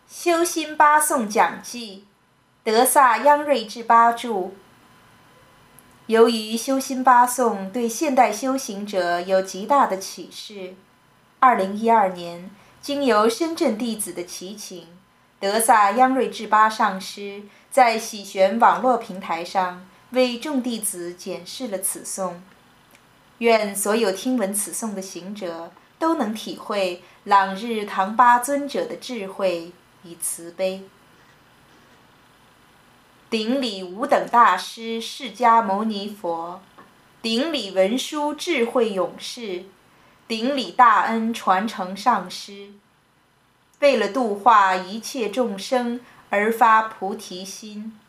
修心八颂讲记，德萨央瑞智巴著。由于修心八颂对现代修行者有极大的启示，2012年，经由深圳弟子的祈请，德萨央瑞智巴上师在喜玄网络平台上为众弟子检视了此颂。愿所有听闻此颂的行者都能体会朗日唐巴尊者的智慧与慈悲。顶礼无等大师释迦牟尼佛，顶礼文殊智慧勇士，顶礼大恩传承上师。为了度化一切众生而发菩提心，